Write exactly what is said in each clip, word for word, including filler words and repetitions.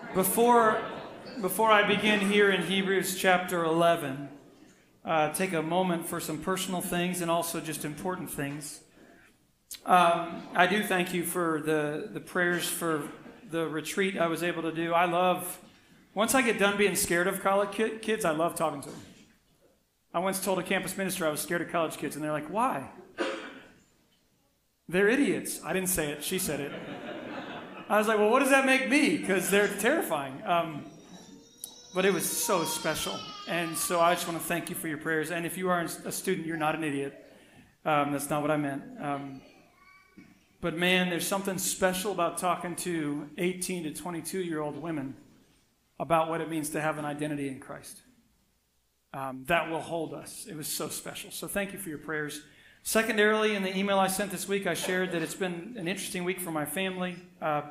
Before, before I begin here in Hebrews chapter eleven, uh, take a moment for some personal things and also just important things. Um, I do thank you for the, the prayers for the retreat I was able to do. I love, once I get done being scared of college kids, I love talking to them. I once told a campus minister I was scared of college kids, and they're like, why? They're idiots. I didn't say it. She said it. I was like, well, what does that make me? Because they're terrifying. Um, but it was so special. And so I just want to thank you for your prayers. And if you are a student, you're not an idiot. Um, that's not what I meant. Um, but man, there's something special about talking to eighteen to twenty-two-year-old women about what it means to have an identity in Christ. Um, that will hold us. It was so special. So thank you for your prayers. Secondarily, in the email I sent this week, I shared that it's been an interesting week for my family. Uh,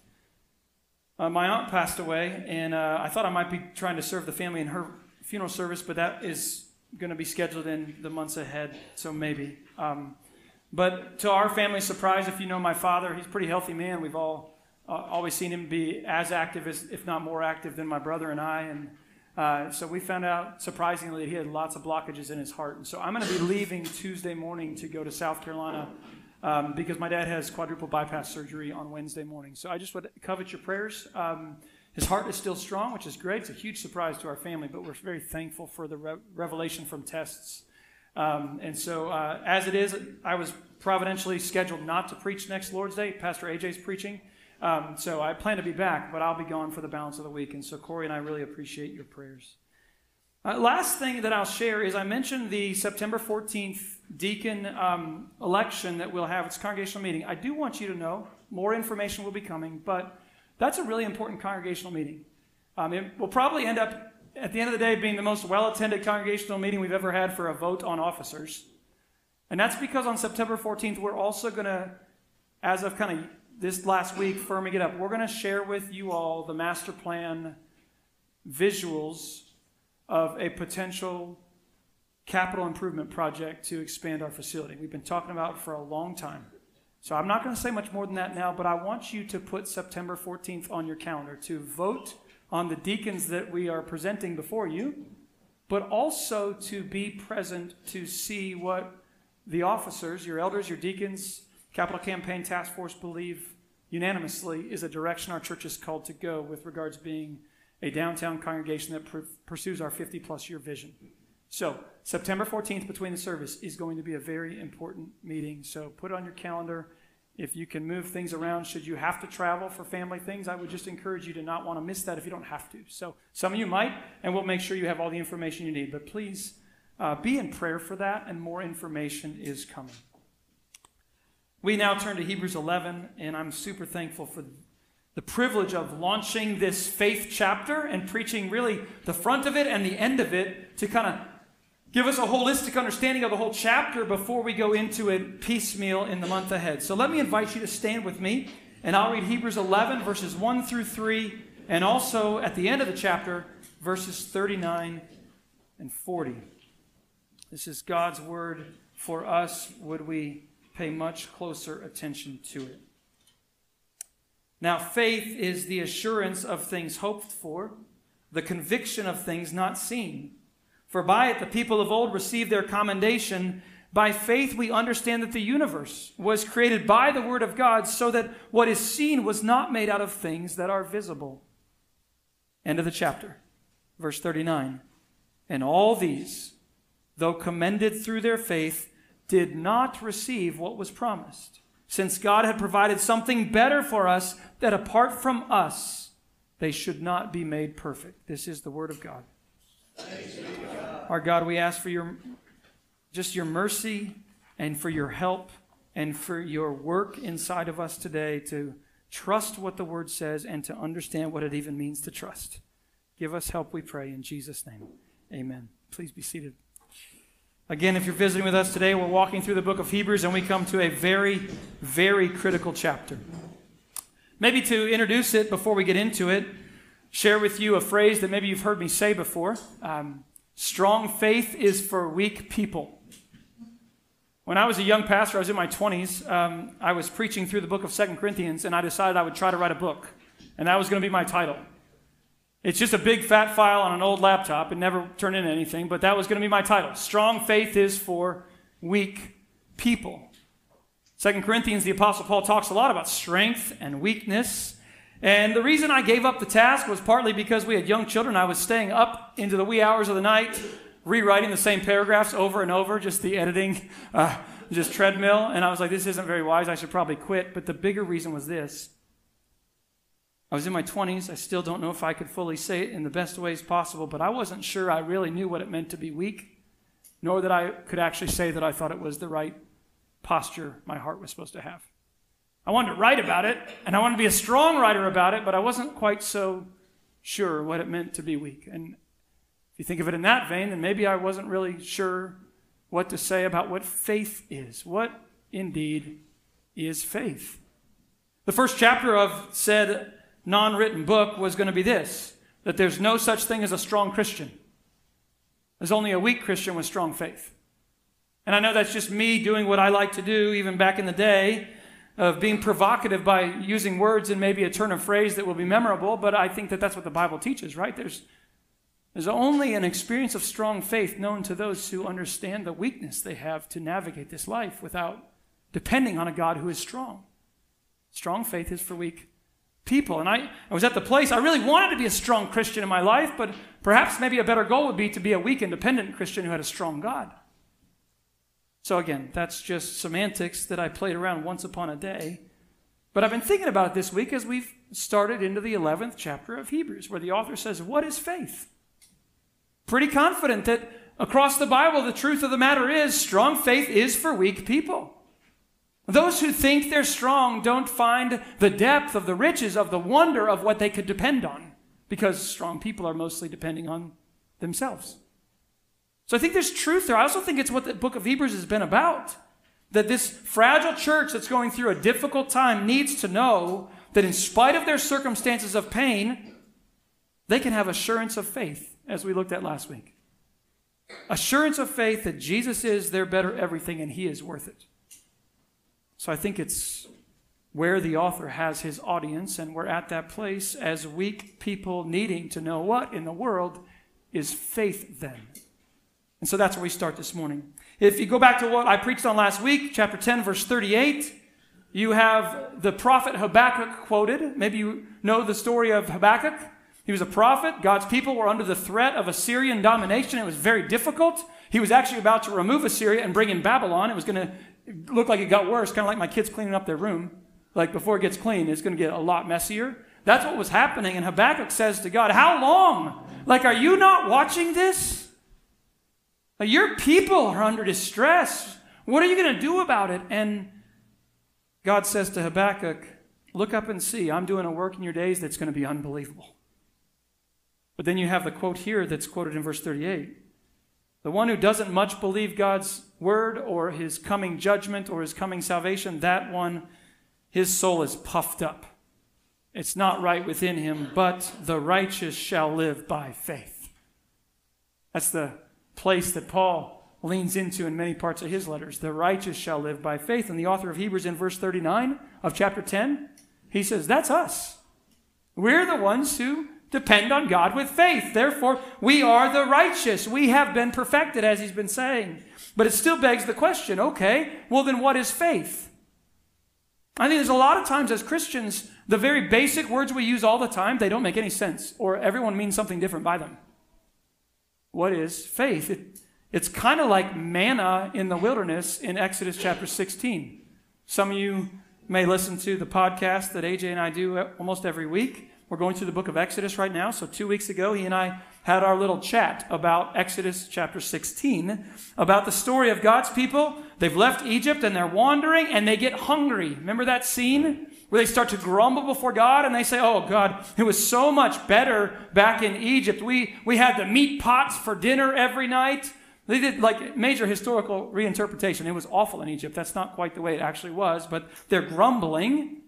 uh, my aunt passed away, and uh, I thought I might be trying to serve the family in her funeral service, but that is going to be scheduled in the months ahead, so maybe. Um, but to our family's surprise, if you know my father, he's a pretty healthy man. We've all uh, always seen him be as active, as, if not more active, than my brother and I, and Uh, so we found out, surprisingly, that he had lots of blockages in his heart. And so I'm going to be leaving Tuesday morning to go to South Carolina um, because my dad has quadruple bypass surgery on Wednesday morning. So I just would covet your prayers. Um, his heart is still strong, which is great. It's a huge surprise to our family, but we're very thankful for the re- revelation from tests. Um, and so uh, as it is, I was providentially scheduled not to preach next Lord's Day. Pastor A J's preaching. Um, so I plan to be back, but I'll be gone for the balance of the week. And so Corey and I really appreciate your prayers. Uh, last thing that I'll share is I mentioned the September fourteenth deacon um, election that we'll have. It's a congregational meeting. I do want you to know more information will be coming, but that's a really important congregational meeting. Um, it will probably end up, at the end of the day, being the most well-attended congregational meeting we've ever had for a vote on officers. And that's because on September fourteenth, we're also going to, as of kind of this last week, firming it up, we're going to share with you all the master plan visuals of a potential capital improvement project to expand our facility. We've been talking about it for a long time. So I'm not going to say much more than that now, but I want you to put September fourteenth on your calendar to vote on the deacons that we are presenting before you, but also to be present to see what the officers, your elders, your deacons, Capital Campaign Task Force believe unanimously is a direction our church is called to go with regards being a downtown congregation that pr- pursues our fifty-plus year vision. So September fourteenth between the service is going to be a very important meeting. So put it on your calendar. If you can move things around, should you have to travel for family things, I would just encourage you to not want to miss that if you don't have to. So some of you might, and we'll make sure you have all the information you need. But please uh, be in prayer for that, and more information is coming. We now turn to Hebrews eleven, and I'm super thankful for the privilege of launching this faith chapter and preaching really the front of it and the end of it to kind of give us a holistic understanding of the whole chapter before we go into it piecemeal in the month ahead. So let me invite you to stand with me, and I'll read Hebrews eleven, verses one through three, and also at the end of the chapter, verses thirty-nine and forty. This is God's word for us. Would we pay much closer attention to it? Now, faith is the assurance of things hoped for, the conviction of things not seen. For by it the people of old received their commendation. By faith we understand that the universe was created by the word of God, so that what is seen was not made out of things that are visible. End of the chapter. Verse thirty-nine. And all these, though commended through their faith, did not receive what was promised, since God had provided something better for us, that apart from us, they should not be made perfect. This is the word of God. Thanks be to God. Our God, we ask for your, just your mercy and for your help and for your work inside of us today to trust what the word says and to understand what it even means to trust. Give us help, we pray, in Jesus' name. Amen. Please be seated. Again, if you're visiting with us today, we're walking through the book of Hebrews, and we come to a very, very critical chapter. Maybe to introduce it before we get into it, share with you a phrase that maybe you've heard me say before. Um, Strong faith is for weak people. When I was a young pastor, I was in my twenties, um, I was preaching through the book of Second Corinthians, and I decided I would try to write a book, and that was going to be my title. It's just a big fat file on an old laptop. It never turned into anything, but that was going to be my title. Strong faith is for weak people. Second Corinthians, the Apostle Paul talks a lot about strength and weakness. And the reason I gave up the task was partly because we had young children. I was staying up into the wee hours of the night, rewriting the same paragraphs over and over, just the editing, uh, just treadmill. And I was like, this isn't very wise. I should probably quit. But the bigger reason was this. I was in my twenties. I still don't know if I could fully say it in the best ways possible, but I wasn't sure I really knew what it meant to be weak, nor that I could actually say that I thought it was the right posture my heart was supposed to have. I wanted to write about it, and I wanted to be a strong writer about it, but I wasn't quite so sure what it meant to be weak. And if you think of it in that vein, then maybe I wasn't really sure what to say about what faith is. What indeed is faith? The first chapter of said non-written book was going to be this, that there's no such thing as a strong Christian. There's only a weak Christian with strong faith. And I know that's just me doing what I like to do, even back in the day, of being provocative by using words and maybe a turn of phrase that will be memorable, but I think that that's what the Bible teaches, right? There's, there's only an experience of strong faith known to those who understand the weakness they have to navigate this life without depending on a God who is strong. Strong faith is for weak people. And I, I was at the place, I really wanted to be a strong Christian in my life, but perhaps maybe a better goal would be to be a weak, independent Christian who had a strong God. So again, that's just semantics that I played around once upon a day. But I've been thinking about it this week as we've started into the eleventh chapter of Hebrews, where the author says, what is faith? Pretty confident that across the Bible, the truth of the matter is strong faith is for weak people. Those who think they're strong don't find the depth of the riches of the wonder of what they could depend on, because strong people are mostly depending on themselves. So I think there's truth there. I also think it's what the book of Hebrews has been about, that this fragile church that's going through a difficult time needs to know that in spite of their circumstances of pain, they can have assurance of faith, as we looked at last week. Assurance of faith that Jesus is their better everything and he is worth it. So I think it's where the author has his audience, and we're at that place as weak people needing to know what in the world is faith then. And so that's where we start this morning. If you go back to what I preached on last week, chapter ten, verse thirty-eight, you have the prophet Habakkuk quoted. Maybe you know the story of Habakkuk. He was a prophet. God's people were under the threat of Assyrian domination. It was very difficult. He was actually about to remove Assyria and bring in Babylon. It was going to look like it got worse, kind of like my kids cleaning up their room. Like before it gets clean, it's going to get a lot messier. That's what was happening. And Habakkuk says to God, how long? Like, are you not watching this? Like, your people are under distress. What are you going to do about it? And God says to Habakkuk, look up and see. I'm doing a work in your days that's going to be unbelievable. But then you have the quote here that's quoted in verse thirty-eight. The one who doesn't much believe God's word or his coming judgment or his coming salvation, that one, his soul is puffed up. It's not right within him, but the righteous shall live by faith. That's the place that Paul leans into in many parts of his letters. The righteous shall live by faith. And the author of Hebrews in verse thirty-nine of chapter ten, he says, that's us. We're the ones who depend on God with faith. Therefore, we are the righteous. We have been perfected, as he's been saying. But it still begs the question, okay, well then what is faith? I think there's a lot of times as Christians, the very basic words we use all the time, they don't make any sense, or everyone means something different by them. What is faith? It, it's kind of like manna in the wilderness in Exodus chapter sixteen. Some of you may listen to the podcast that A J and I do almost every week. We're going through the book of Exodus right now. So two weeks ago, he and I had our little chat about Exodus chapter sixteen, about the story of God's people. They've left Egypt and they're wandering and they get hungry. Remember that scene where they start to grumble before God and they say, oh God, it was so much better back in Egypt. We, we had the meat pots for dinner every night. They did like major historical reinterpretation. It was awful in Egypt. That's not quite the way it actually was, but they're grumbling.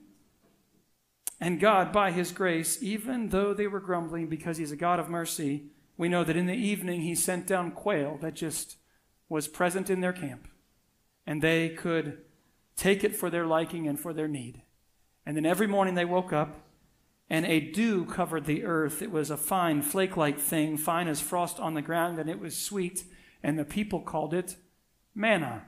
And God, by his grace, even though they were grumbling because he's a God of mercy, we know that in the evening he sent down quail that just was present in their camp. And they could take it for their liking and for their need. And then every morning they woke up and a dew covered the earth. It was a fine flake-like thing, fine as frost on the ground, and it was sweet, and the people called it manna.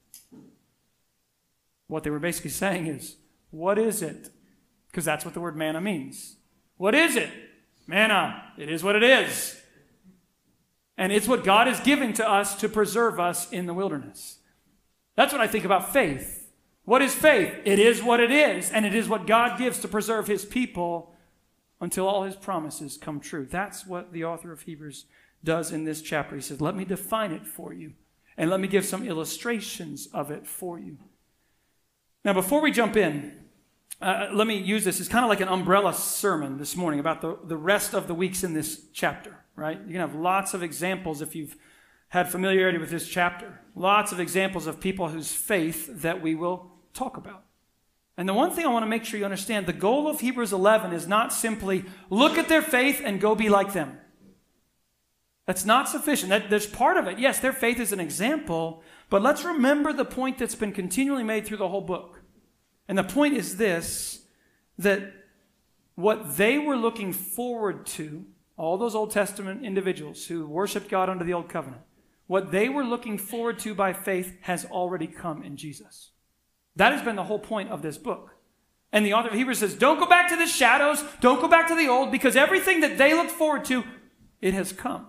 What they were basically saying is, what is it? Because that's what the word manna means. What is it? Manna. It is what it is. And it's what God is giving to us to preserve us in the wilderness. That's what I think about faith. What is faith? It is what it is, and it is what God gives to preserve his people until all his promises come true. That's what the author of Hebrews does in this chapter. He says, let me define it for you, and let me give some illustrations of it for you. Now, before we jump in, uh, let me use this as kind of like an umbrella sermon this morning about the, the rest of the weeks in this chapter, right? You're going to have lots of examples if you've had familiarity with this chapter. Lots of examples of people whose faith that we will talk about. And the one thing I want to make sure you understand, the goal of Hebrews eleven is not simply look at their faith and go be like them. That's not sufficient. That, there's part of it. Yes, their faith is an example, but let's remember the point that's been continually made through the whole book. And the point is this, that what they were looking forward to, all those Old Testament individuals who worshiped God under the Old Covenant, what they were looking forward to by faith has already come in Jesus. That has been the whole point of this book. And the author of Hebrews says, don't go back to the shadows, don't go back to the old, because everything that they looked forward to, it has come.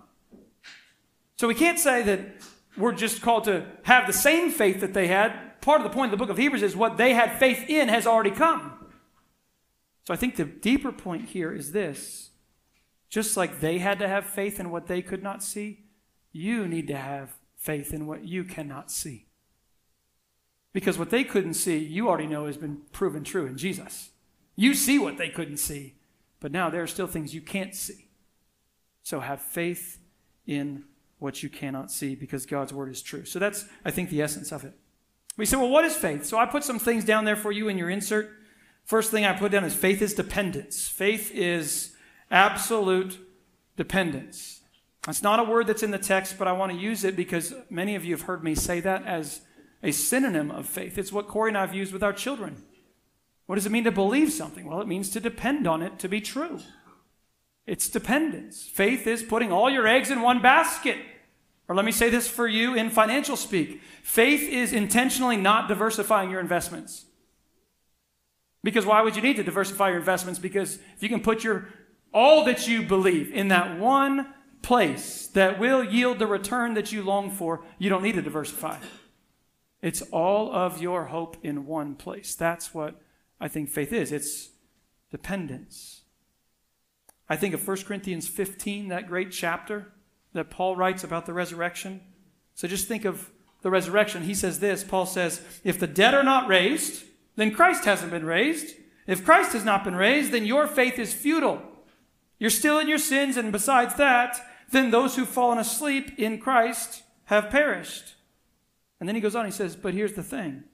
So we can't say that we're just called to have the same faith that they had. Part of the point of the book of Hebrews is what they had faith in has already come. So I think the deeper point here is this. Just like they had to have faith in what they could not see, you need to have faith in what you cannot see. Because what they couldn't see, you already know has been proven true in Jesus. You see what they couldn't see, but now there are still things you can't see. So have faith in what you cannot see because God's word is true. So that's, I think, the essence of it. We say, well, what is faith? So I put some things down there for you in your insert. First thing I put down is faith is dependence. Faith is absolute dependence. That's not a word that's in the text, but I want to use it because many of you have heard me say that as a synonym of faith. It's what Corey and I have used with our children. What does it mean to believe something? Well, it means to depend on it to be true. It's dependence. Faith is putting all your eggs in one basket. Or let me say this for you in financial speak. Faith is intentionally not diversifying your investments. Because why would you need to diversify your investments? Because if you can put your all that you believe in that one place that will yield the return that you long for, you don't need to diversify. It's all of your hope in one place. That's what I think faith is. It's dependence. I think of First Corinthians fifteen, that great chapter that Paul writes about the resurrection. So just think of the resurrection. He says this, Paul says, if the dead are not raised, then Christ hasn't been raised. If Christ has not been raised, then your faith is futile. You're still in your sins, and besides that, then those who've fallen asleep in Christ have perished. And then he goes on, he says, but here's the thing.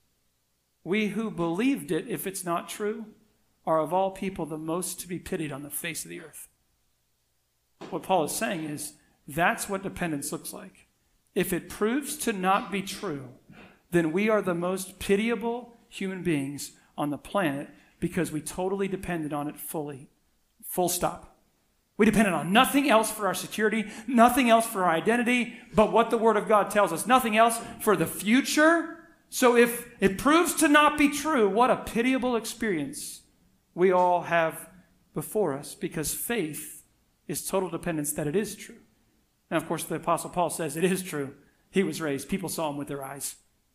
We who believed it, if it's not true, are of all people the most to be pitied on the face of the earth. What Paul is saying is, that's what dependence looks like. If it proves to not be true, then we are the most pitiable human beings on the planet because we totally depended on it fully. Full stop. We depended on nothing else for our security, nothing else for our identity, but what the Word of God tells us, nothing else for the future. So if it proves to not be true, what a pitiable experience we all have before us, because faith is total dependence that it is true. Now, of course, the Apostle Paul says it is true. He was raised. People saw him with their eyes.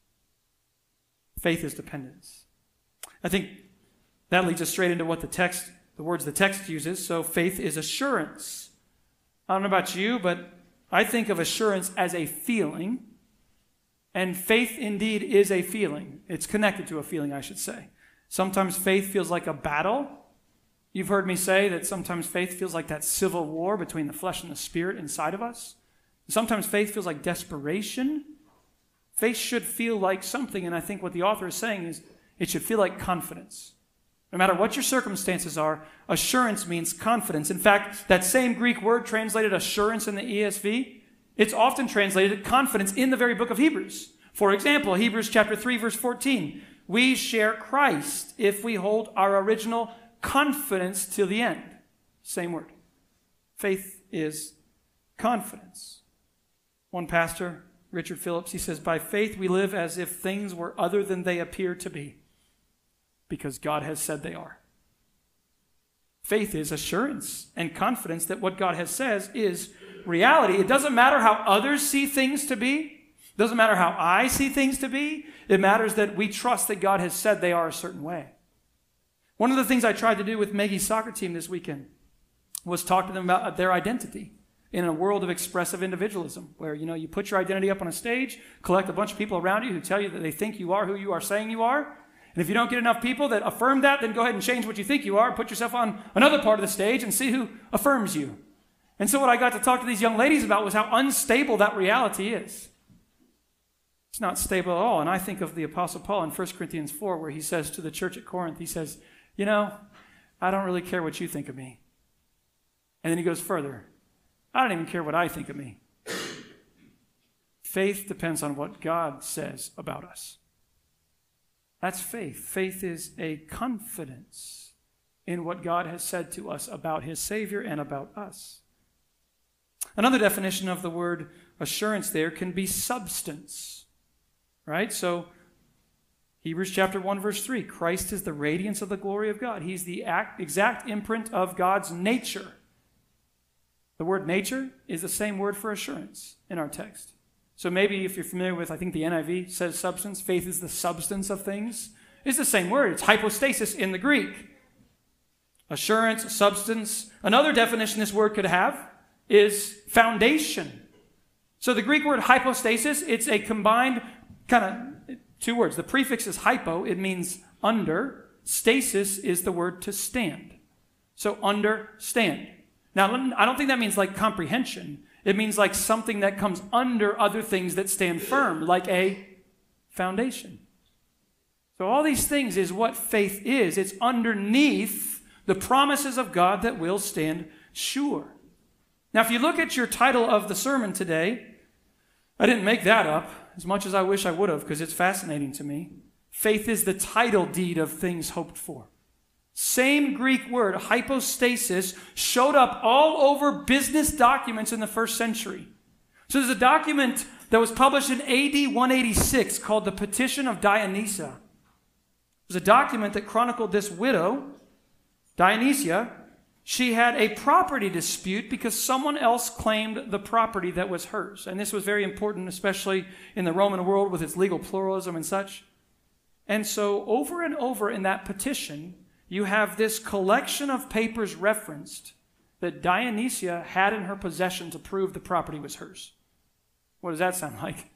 Faith is dependence. I think that leads us straight into what the text, the words the text uses. So faith is assurance. I don't know about you, but I think of assurance as a feeling. And faith indeed is a feeling. It's connected to a feeling, I should say. Sometimes faith feels like a battle. You've heard me say that sometimes faith feels like that civil war between the flesh and the spirit inside of us. Sometimes faith feels like desperation. Faith should feel like something, and I think what the author is saying is it should feel like confidence. No matter what your circumstances are, assurance means confidence. In fact, that same Greek word translated assurance in the E S V, it's often translated confidence in the very book of Hebrews. For example, Hebrews chapter three, verse fourteen, we share Christ if we hold our original confidence till the end. Same word. Faith is confidence. One pastor, Richard Phillips, he says, by faith we live as if things were other than they appear to be, because God has said they are. Faith is assurance and confidence that what God has said is reality. It doesn't matter how others see things to be. It doesn't matter how I see things to be. It matters that we trust that God has said they are a certain way. One of the things I tried to do with Maggie's soccer team this weekend was talk to them about their identity in a world of expressive individualism, where, you know, you put your identity up on a stage, collect a bunch of people around you who tell you that they think you are who you are saying you are. And if you don't get enough people that affirm that, then go ahead and change what you think you are, put yourself on another part of the stage and see who affirms you. And so what I got to talk to these young ladies about was how unstable that reality is. It's not stable at all. And I think of the Apostle Paul in First Corinthians four, where he says to the church at Corinth, he says, you know, I don't really care what you think of me. And then he goes further, I don't even care what I think of me. Faith depends on what God says about us. That's faith. Faith is a confidence in what God has said to us about his Savior and about us. Another definition of the word assurance there can be substance, right? So Hebrews chapter one, verse three, Christ is the radiance of the glory of God. He's the act, exact imprint of God's nature. The word nature is the same word for assurance in our text. So maybe if you're familiar with, I think the N I V says substance, faith is the substance of things. It's the same word. It's hypostasis in the Greek. Assurance, substance. Another definition this word could have is foundation. So the Greek word hypostasis, it's a combined kind of two words. The prefix is hypo. It means under. Stasis is the word to stand. So understand. Now, I don't think that means like comprehension. It means like something that comes under other things that stand firm, like a foundation. So all these things is what faith is. It's underneath the promises of God that will stand sure. Now, if you look at your title of the sermon today, I didn't make that up, as much as I wish I would have, because it's fascinating to me. Faith is the title deed of things hoped for. Same Greek word, hypostasis, showed up all over business documents in the first century. So there's a document that was published in A D one eighty-six called the Petition of Dionysia. It was a document that chronicled this widow, Dionysia. She had a property dispute because someone else claimed the property that was hers. And this was very important, especially in the Roman world with its legal pluralism and such. And so over and over in that petition, you have this collection of papers referenced that Dionysia had in her possession to prove the property was hers. What does that sound like?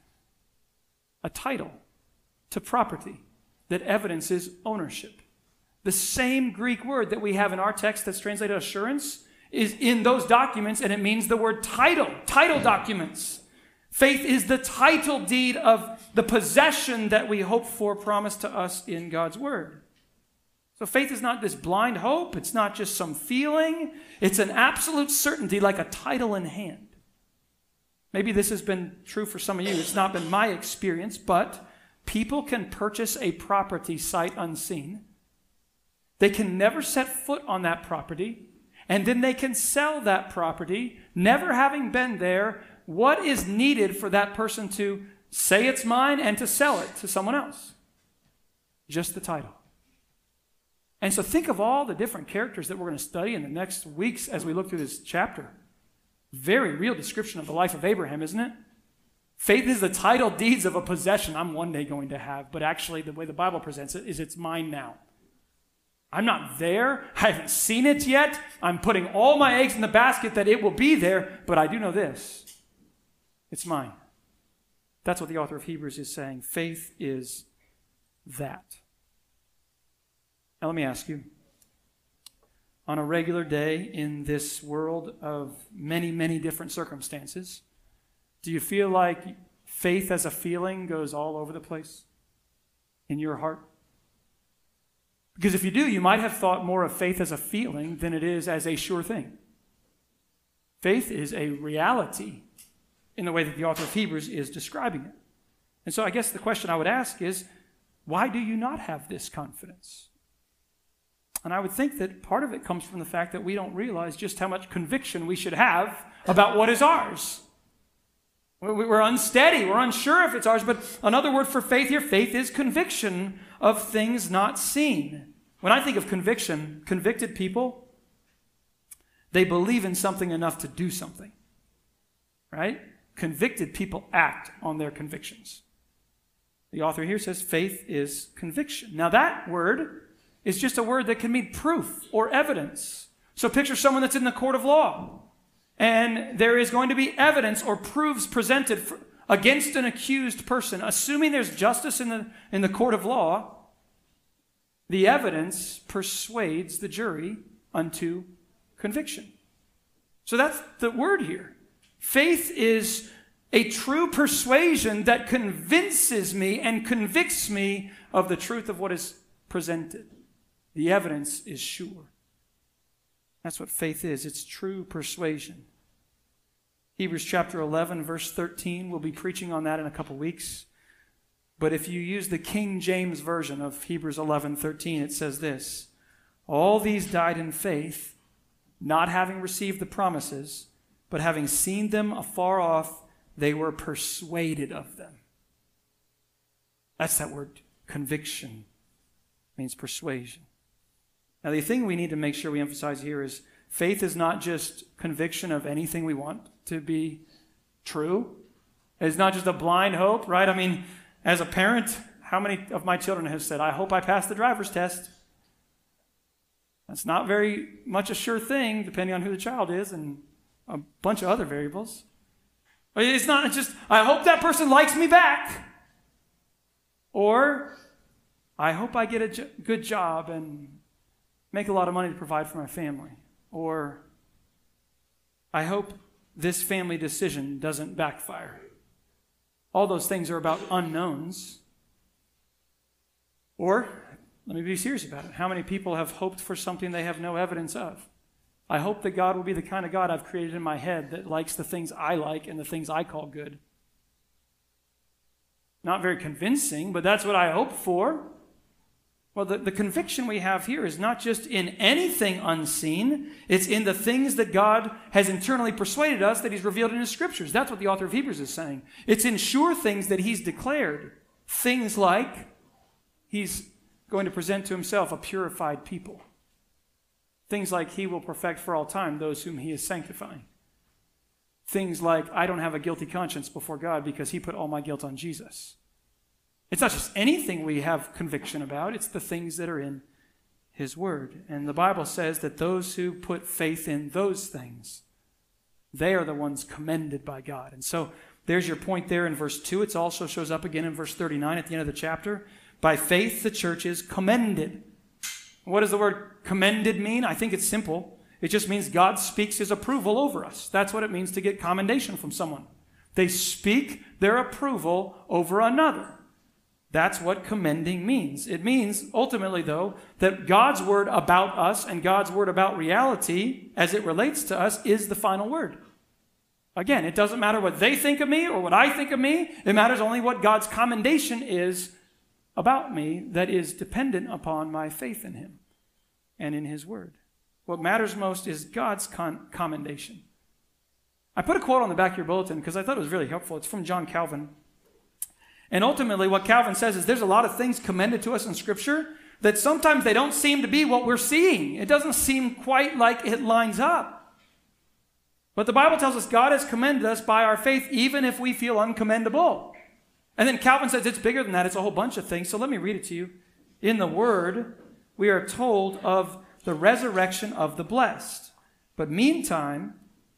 A title to property that evidences ownership. The same Greek word that we have in our text that's translated assurance is in those documents, and it means the word title, title documents. Faith is the title deed of the possession that we hope for promised to us in God's word. So faith is not this blind hope. It's not just some feeling. It's an absolute certainty, like a title in hand. Maybe this has been true for some of you. It's not been my experience, but people can purchase a property sight unseen. They can never set foot on that property, and then they can sell that property, never having been there. What is needed for that person to say it's mine and to sell it to someone else? Just the title. And so think of all the different characters that we're going to study in the next weeks as we look through this chapter. Very real description of the life of Abraham, isn't it? Faith is the title deeds of a possession I'm one day going to have, but actually the way the Bible presents it is it's mine now. I'm not there. I haven't seen it yet. I'm putting all my eggs in the basket that it will be there, but I do know this. It's mine. That's what the author of Hebrews is saying. Faith is that. Now let me ask you, on a regular day in this world of many, many different circumstances, do you feel like faith as a feeling goes all over the place in your heart? Because if you do, you might have thought more of faith as a feeling than it is as a sure thing. Faith is a reality in the way that the author of Hebrews is describing it. And so I guess the question I would ask is, why do you not have this confidence? And I would think that part of it comes from the fact that we don't realize just how much conviction we should have about what is ours. We're unsteady. We're unsure if it's ours. But another word for faith here, faith is conviction of things not seen. When I think of conviction, convicted people, they believe in something enough to do something. Right? Convicted people act on their convictions. The author here says faith is conviction. Now that word is just a word that can mean proof or evidence. So picture someone that's in the court of law. And there is going to be evidence or proofs presented for, against an accused person. Assuming there's justice in the, in the court of law, the evidence persuades the jury unto conviction. So that's the word here. Faith is a true persuasion that convinces me and convicts me of the truth of what is presented. The evidence is sure. That's what faith is. It's true persuasion. Hebrews chapter eleven, verse thirteen, we'll be preaching on that in a couple weeks. But if you use the King James Version of Hebrews eleven thirteen, it says this: all these died in faith, not having received the promises, but having seen them afar off, they were persuaded of them. That's that word, conviction. It means persuasion. Now, the thing we need to make sure we emphasize here is faith is not just conviction of anything we want to be true. It's not just a blind hope, right? I mean, as a parent, how many of my children have said, I hope I pass the driver's test? That's not very much a sure thing, depending on who the child is and a bunch of other variables. It's not just, I hope that person likes me back. Or, I hope I get a jo- good job and make a lot of money to provide for my family. Or, I hope this family decision doesn't backfire. All those things are about unknowns. Or, let me be serious about it. How many people have hoped for something they have no evidence of? I hope that God will be the kind of God I've created in my head that likes the things I like and the things I call good. Not very convincing, but that's what I hope for. Well, the, the conviction we have here is not just in anything unseen. It's in the things that God has internally persuaded us that he's revealed in his scriptures. That's what the author of Hebrews is saying. It's in sure things that he's declared. Things like he's going to present to himself a purified people. Things like he will perfect for all time those whom he is sanctifying. Things like I don't have a guilty conscience before God because he put all my guilt on Jesus. It's not just anything we have conviction about. It's the things that are in his word. And the Bible says that those who put faith in those things, they are the ones commended by God. And so there's your point there in verse two. It also shows up again in verse thirty-nine at the end of the chapter. By faith, the church is commended. What does the word commended mean? I think it's simple. It just means God speaks his approval over us. That's what it means to get commendation from someone. They speak their approval over another. That's what commending means. It means, ultimately, though, that God's word about us and God's word about reality, as it relates to us, is the final word. Again, it doesn't matter what they think of me or what I think of me. It matters only what God's commendation is about me that is dependent upon my faith in him and in his word. What matters most is God's con- commendation. I put a quote on the back of your bulletin because I thought it was really helpful. It's from John Calvin. And ultimately what Calvin says is there's a lot of things commended to us in Scripture that sometimes they don't seem to be what we're seeing. It doesn't seem quite like it lines up. But the Bible tells us God has commended us by our faith even if we feel uncommendable. And then Calvin says it's bigger than that. It's a whole bunch of things. So let me read it to you. In the Word, we are told of the resurrection of the blessed. But meantime,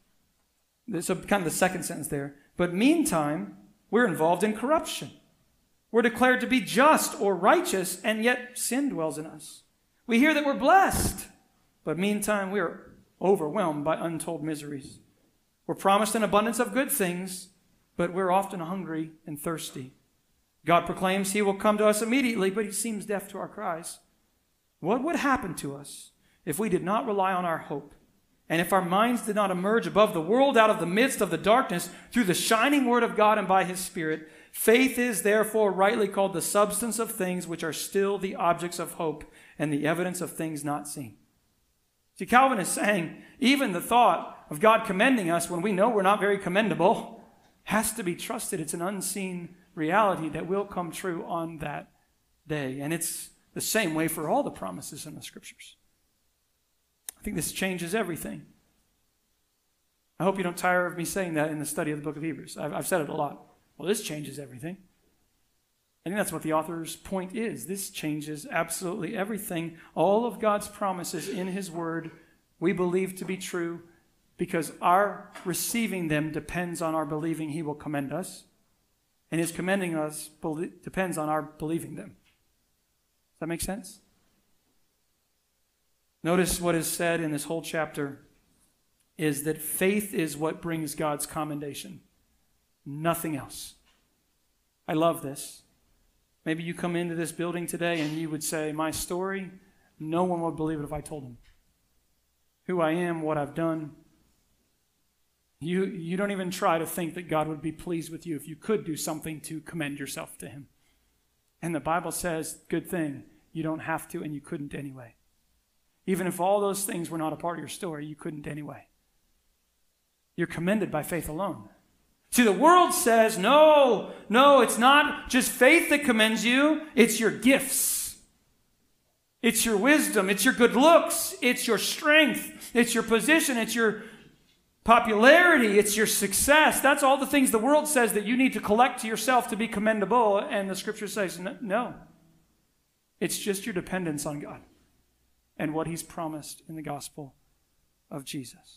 so kind of the second sentence there, but meantime, we're involved in corruption. We're declared to be just or righteous, and yet sin dwells in us. We hear that we're blessed, but meantime, we are overwhelmed by untold miseries. We're promised an abundance of good things, but we're often hungry and thirsty. God proclaims he will come to us immediately, but he seems deaf to our cries. What would happen to us if we did not rely on our hope? And if our minds did not emerge above the world out of the midst of the darkness through the shining word of God and by his Spirit? Faith is therefore rightly called the substance of things which are still the objects of hope and the evidence of things not seen. See, Calvin is saying even the thought of God commending us when we know we're not very commendable has to be trusted. It's an unseen reality that will come true on that day. And it's the same way for all the promises in the Scriptures. I think this changes everything. I hope you don't tire of me saying that in the study of the book of Hebrews. I've, I've said it a lot. Well, this changes everything. I think that's what the author's point is. This changes absolutely everything. All of God's promises in His Word we believe to be true because our receiving them depends on our believing He will commend us. And His commending us depends on our believing them. Does that make sense? Notice what is said in this whole chapter is that faith is what brings God's commendation. Nothing else. I love this. Maybe you come into this building today and you would say, my story, no one would believe it if I told them. Who I am, what I've done. You, you don't even try to think that God would be pleased with you if you could do something to commend yourself to Him. And the Bible says, good thing, you don't have to and you couldn't anyway. Even if all those things were not a part of your story, you couldn't anyway. You're commended by faith alone. See, the world says, no, no, it's not just faith that commends you. It's your gifts. It's your wisdom. It's your good looks. It's your strength. It's your position. It's your popularity. It's your success. That's all the things the world says that you need to collect to yourself to be commendable. And the Scripture says, no. It's just your dependence on God and what He's promised in the gospel of Jesus.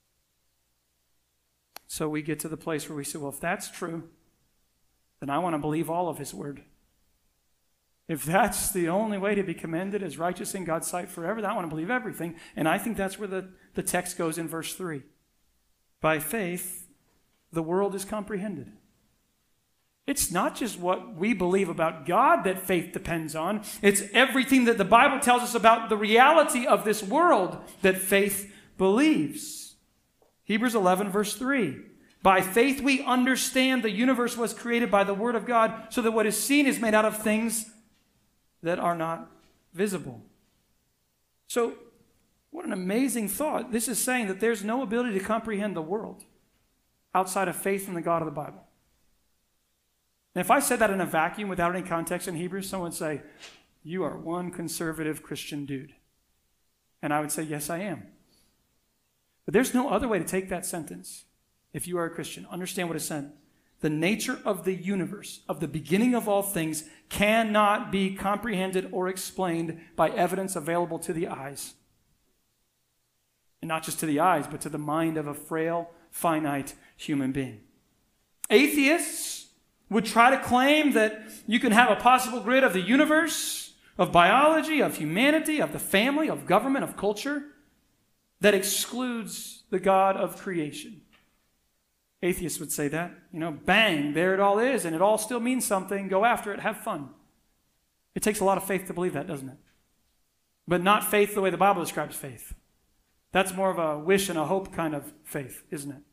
So we get to the place where we say, well, if that's true, then I want to believe all of His word. If that's the only way to be commended as righteous in God's sight forever, then I want to believe everything. And I think that's where the, the text goes in verse three. By faith, the world is comprehended. It's not just what we believe about God that faith depends on. It's everything that the Bible tells us about the reality of this world that faith believes. Hebrews eleven, verse three. By faith we understand the universe was created by the word of God, so that what is seen is made out of things that are not visible. So, what an amazing thought. This is saying that there's no ability to comprehend the world outside of faith in the God of the Bible. And if I said that in a vacuum without any context in Hebrews, someone would say, you are one conservative Christian dude. And I would say, yes, I am. But there's no other way to take that sentence. If you are a Christian, understand what is said. The nature of the universe, of the beginning of all things, cannot be comprehended or explained by evidence available to the eyes. And not just to the eyes, but to the mind of a frail, finite human being. Atheists would try to claim that you can have a possible grid of the universe, of biology, of humanity, of the family, of government, of culture, that excludes the God of creation. Atheists would say that. You know, bang, there it all is, and it all still means something. Go after it, have fun. It takes a lot of faith to believe that, doesn't it? But not faith the way the Bible describes faith. That's more of a wish and a hope kind of faith, isn't it?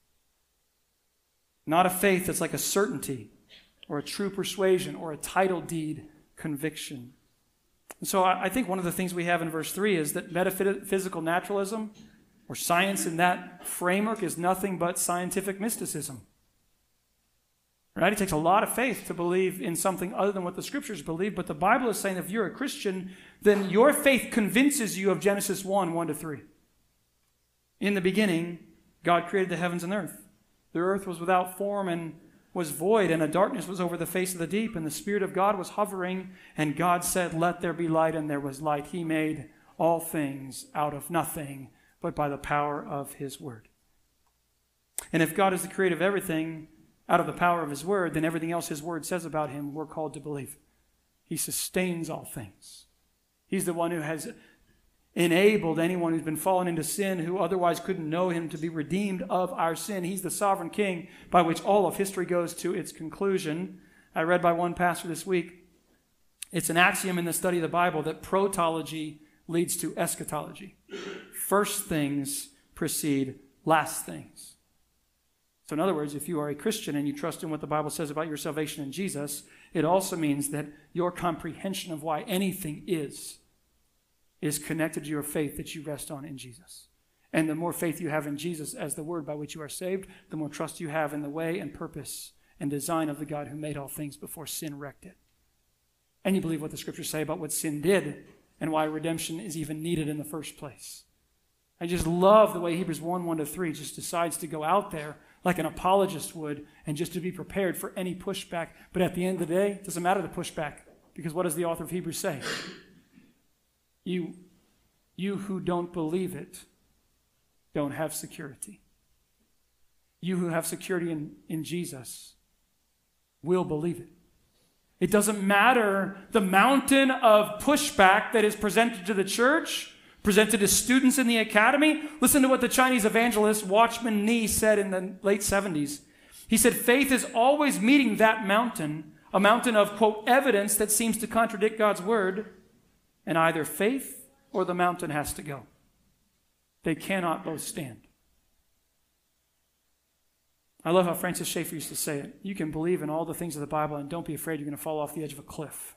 Not a faith that's like a certainty or a true persuasion or a title deed conviction. And so I think one of the things we have in verse three is that metaphysical naturalism or science in that framework is nothing but scientific mysticism. Right? It takes a lot of faith to believe in something other than what the Scriptures believe, but the Bible is saying if you're a Christian, then your faith convinces you of Genesis one, one to three. In the beginning, God created the heavens and earth. The earth was without form and was void, and a darkness was over the face of the deep, and the Spirit of God was hovering, and God said, let there be light, and there was light. He made all things out of nothing, but by the power of His word. And if God is the creator of everything out of the power of His word, then everything else His word says about Him, we're called to believe. He sustains all things. He's the one who has enabled anyone who's been fallen into sin, who otherwise couldn't know Him, to be redeemed of our sin. He's the sovereign King by which all of history goes to its conclusion. I read by one pastor this week, it's an axiom in the study of the Bible that protology leads to eschatology. First things precede last things. So in other words, if you are a Christian and you trust in what the Bible says about your salvation in Jesus, it also means that your comprehension of why anything is is connected to your faith that you rest on in Jesus. And the more faith you have in Jesus as the word by which you are saved, the more trust you have in the way and purpose and design of the God who made all things before sin wrecked it. And you believe what the scriptures say about what sin did and why redemption is even needed in the first place. I just love the way Hebrews one, one to three just decides to go out there like an apologist would and just to be prepared for any pushback. But at the end of the day, it doesn't matter the pushback, because what does the author of Hebrews say? You, you who don't believe it don't have security. You who have security in, in Jesus will believe it. It doesn't matter the mountain of pushback that is presented to the church, presented to students in the academy. Listen to what the Chinese evangelist Watchman Nee said in the late seventies. He said, faith is always meeting that mountain, a mountain of, quote, evidence that seems to contradict God's word, and either faith or the mountain has to go. They cannot both stand. I love how Francis Schaeffer used to say it. You can believe in all the things of the Bible and don't be afraid you're going to fall off the edge of a cliff.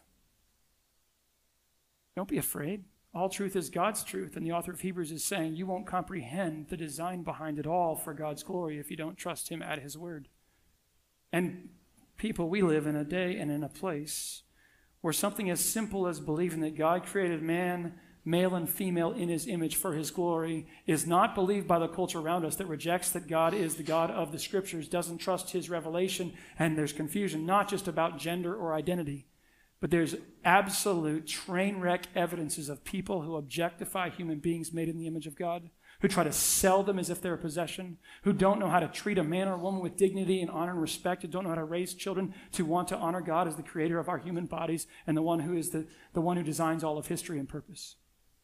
Don't be afraid. All truth is God's truth. And the author of Hebrews is saying you won't comprehend the design behind it all for God's glory if you don't trust him at his word. And people, we live in a day and in a place where something as simple as believing that God created man, male and female, in his image for his glory is not believed by the culture around us that rejects that God is the God of the scriptures, doesn't trust his revelation, and there's confusion not just about gender or identity, but there's absolute train wreck evidences of people who objectify human beings made in the image of God, who try to sell them as if they're a possession, who don't know how to treat a man or a woman with dignity and honor and respect, who don't know how to raise children to want to honor God as the creator of our human bodies and the one who is the, the one who designs all of history and purpose.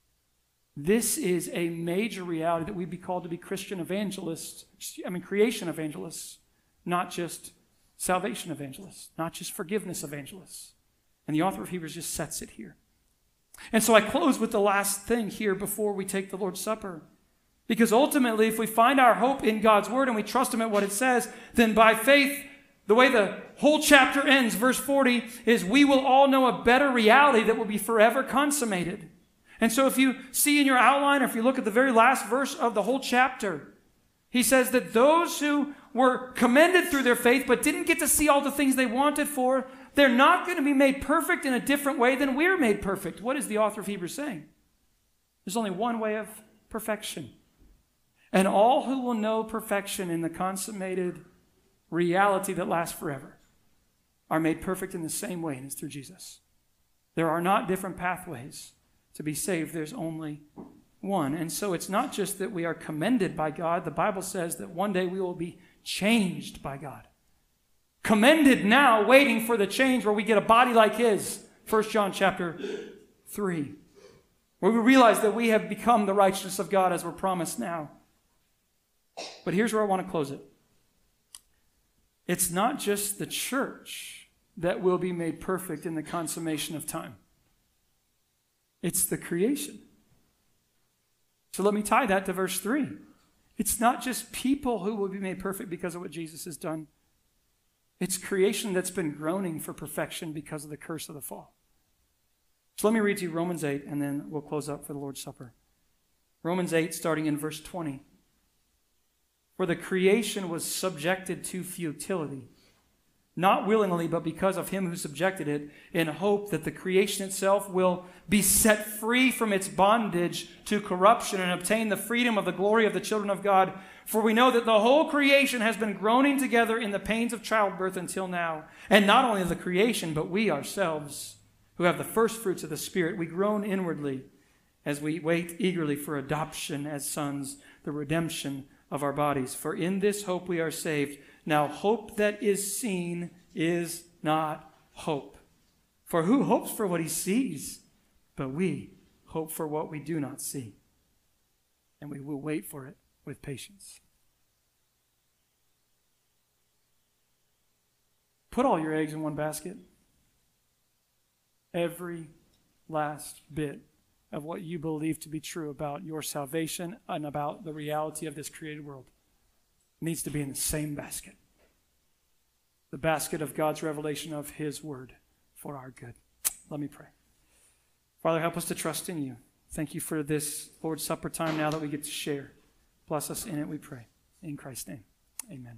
This is a major reality that we'd be called to be Christian evangelists, I mean creation evangelists, not just salvation evangelists, not just forgiveness evangelists. And the author of Hebrews just sets it here. And so I close with the last thing here before we take the Lord's Supper. Because ultimately, if we find our hope in God's word and we trust him at what it says, then by faith, the way the whole chapter ends, verse forty, is we will all know a better reality that will be forever consummated. And so if you see in your outline, or if you look at the very last verse of the whole chapter, he says that those who were commended through their faith but didn't get to see all the things they wanted for, they're not going to be made perfect in a different way than we're made perfect. What is the author of Hebrews saying? There's only one way of perfection. And all who will know perfection in the consummated reality that lasts forever are made perfect in the same way, and it's through Jesus. There are not different pathways to be saved. There's only one. And so it's not just that we are commended by God. The Bible says that one day we will be changed by God. Commended now, waiting for the change where we get a body like his. First John chapter three. Where we realize that we have become the righteousness of God as we're promised now. But here's where I want to close it. It's not just the church that will be made perfect in the consummation of time. It's the creation. So let me tie that to verse three. It's not just people who will be made perfect because of what Jesus has done. It's creation that's been groaning for perfection because of the curse of the fall. So let me read to you Romans eight, and then we'll close up for the Lord's Supper. Romans eight, starting in verse twenty. For the creation was subjected to futility, not willingly, but because of him who subjected it, in hope that the creation itself will be set free from its bondage to corruption and obtain the freedom of the glory of the children of God. For we know that the whole creation has been groaning together in the pains of childbirth until now. And not only the creation, but we ourselves, who have the first fruits of the Spirit, we groan inwardly as we wait eagerly for adoption as sons, the redemption of our bodies. For in this hope we are saved. Now hope that is seen is not hope. For who hopes for what he sees? But we hope for what we do not see. And we will wait for it with patience. Put all your eggs in one basket. Every last bit of what you believe to be true about your salvation and about the reality of this created world needs to be in the same basket. The basket of God's revelation of his word for our good. Let me pray. Father, help us to trust in you. Thank you for this Lord's Supper time now that we get to share. Bless us in it, we pray. In Christ's name, amen.